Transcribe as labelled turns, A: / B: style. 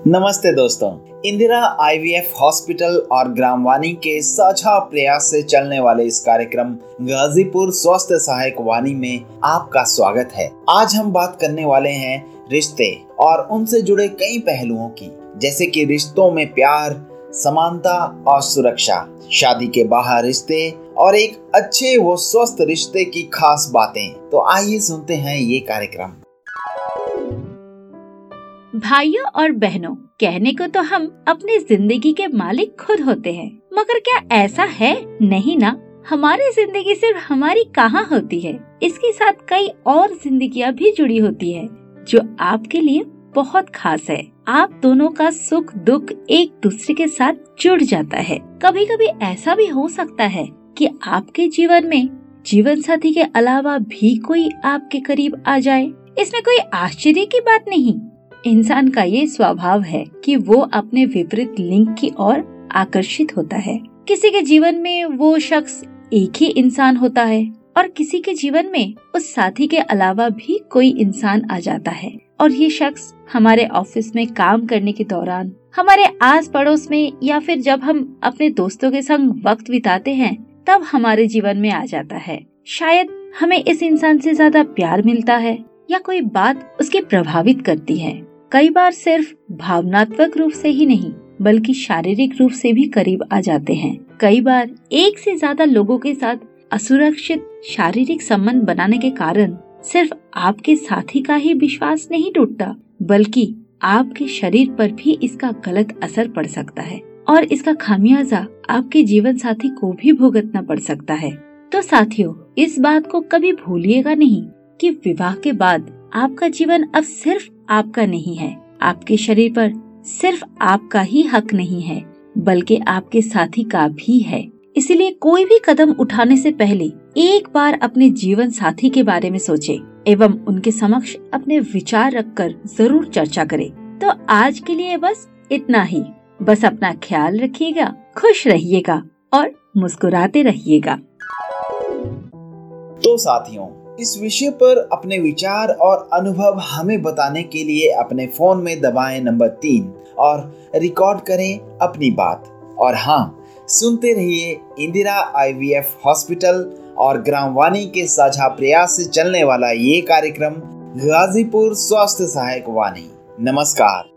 A: नमस्ते दोस्तों, Indira IVF hospital और ग्रामवाणी के साझा प्रयास से चलने वाले इस कार्यक्रम गाजीपुर स्वास्थ्य सहायक वाणी में आपका स्वागत है। आज हम बात करने वाले हैं रिश्ते और उनसे जुड़े कई पहलुओं की, जैसे कि रिश्तों में प्यार, समानता और सुरक्षा, शादी के बाहर रिश्ते और एक अच्छे व स्वस्थ रिश्ते की खास बातें। तो आइए सुनते हैं ये कार्यक्रम।
B: भाइयों और बहनों, कहने को तो हम अपनी जिंदगी के मालिक खुद होते हैं, मगर क्या ऐसा है? नहीं ना। हमारी जिंदगी सिर्फ हमारी कहाँ होती है, इसके साथ कई और जिंदगियाँ भी जुड़ी होती है जो आपके लिए बहुत खास है। आप दोनों का सुख दुख एक दूसरे के साथ जुड़ जाता है। कभी कभी ऐसा भी हो सकता है कि आपके जीवन में जीवन साथी के अलावा भी कोई आपके करीब आ जाए। इसमें कोई आश्चर्य की बात नहीं। इंसान का ये स्वभाव है कि वो अपने विपरीत लिंग की ओर आकर्षित होता है। किसी के जीवन में वो शख्स एक ही इंसान होता है और किसी के जीवन में उस साथी के अलावा भी कोई इंसान आ जाता है। और ये शख्स हमारे ऑफिस में काम करने के दौरान, हमारे आस पड़ोस में, या फिर जब हम अपने दोस्तों के संग वक्त बिताते हैं तब हमारे जीवन में आ जाता है। शायद हमें इस इंसान से ज्यादा प्यार मिलता है या कोई बात उसके प्रभावित करती है। कई बार सिर्फ भावनात्मक रूप से ही नहीं बल्कि शारीरिक रूप से भी करीब आ जाते हैं। कई बार एक से ज्यादा लोगों के साथ असुरक्षित शारीरिक संबंध बनाने के कारण सिर्फ आपके साथी का ही विश्वास नहीं टूटता, बल्कि आपके शरीर पर भी इसका गलत असर पड़ सकता है और इसका खामियाजा आपके जीवन साथी को भी भुगतना पड़ सकता है। तो साथियों, इस बात को कभी भूलिएगा नहीं कि विवाह के बाद आपका जीवन अब सिर्फ आपका नहीं है। आपके शरीर पर सिर्फ आपका ही हक नहीं है, बल्कि आपके साथी का भी है। इसलिए कोई भी कदम उठाने से पहले एक बार अपने जीवन साथी के बारे में सोचें एवं उनके समक्ष अपने विचार रखकर जरूर चर्चा करें। तो आज के लिए बस इतना ही। बस अपना ख्याल रखिएगा, खुश रहिएगा और मुस्कुराते रहिएगा।
A: तो साथियों, इस विषय पर अपने विचार और अनुभव हमें बताने के लिए अपने फोन में दबाएं नंबर 3 और रिकॉर्ड करें अपनी बात। और हाँ, सुनते रहिए इंदिरा आईवीएफ हॉस्पिटल और ग्रामवाणी के साझा प्रयास से चलने वाला ये कार्यक्रम गाजीपुर स्वास्थ्य सहायक वाणी। नमस्कार।